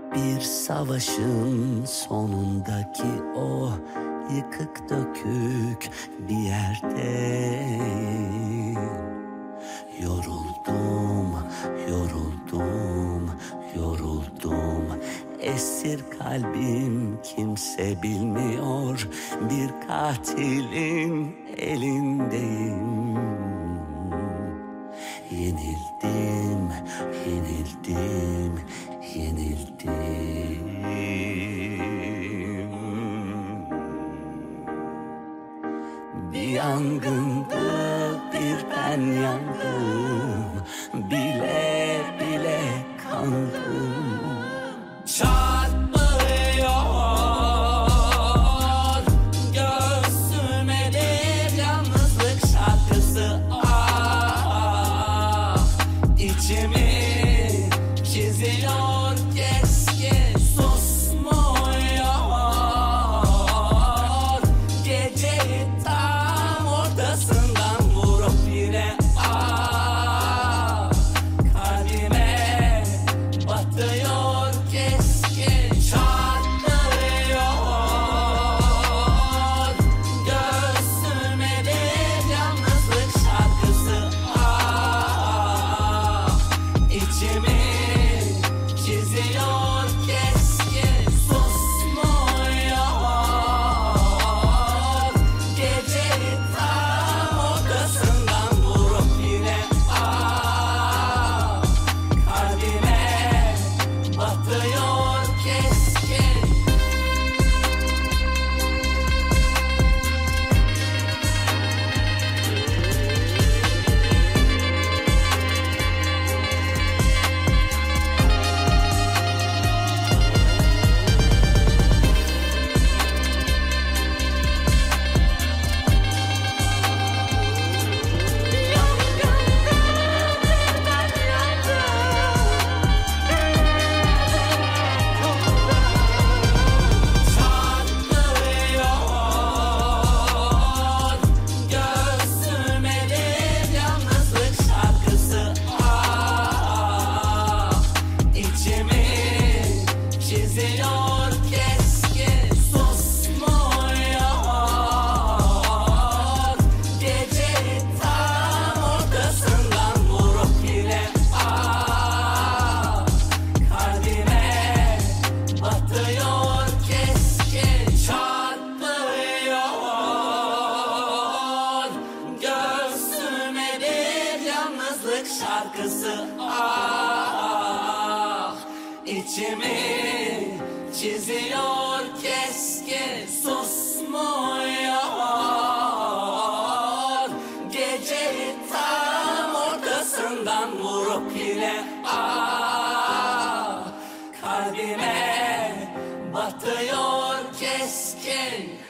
Bir savaşın sonundaki o yıkık dökük bir yerdeyim. Yoruldum, yoruldum, yoruldum. Esir kalbim kimse bilmiyor. Bir katilin elindeyim. Yenildim, yenildim, yenildim. Bir yangındı, bir ben yandım. Bile bile kandım. Çarpmıyor göğsüme bir yalnızlık şarkısı. Ah, içimi çiziyor keskin, susmuyor. Geceyi tam ortasından vurup yine kalbime batıyor keskin. Çarpmıyor göğsüme bir yalnızlık şarkısı. Ah, içimi çiziyor keskin, susmuyor. Geceyi tam ortasından vurup yine kalbime batıyor keskin. Çarpmıyor göğsüme bir yalnızlık şarkısı. Ah, içimi çiziyor keskin, susmuyor. Geceyi tam ortasından vurup yine kalbime batıyor keskin. Çarpmıyor göğsüme bir yalnızlık şarkısı. Ah, içimi çiziyor keskin, susmuyor. Geceyi tam ortasından vurup yine kalbime batıyor keskin.